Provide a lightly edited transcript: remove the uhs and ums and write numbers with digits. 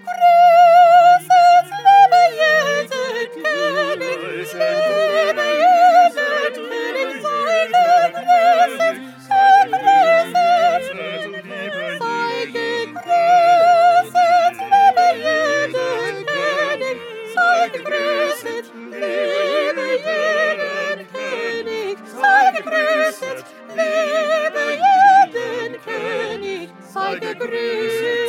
gegrüßet, lebe Jesus König, lebe Jesus König, sei gegrüßet, sei gegrüßet, lebe Jesus König, sei gegrüßet, lebe jeden König, sei gegrüßet, lebe jeden König, sei gegrüßet.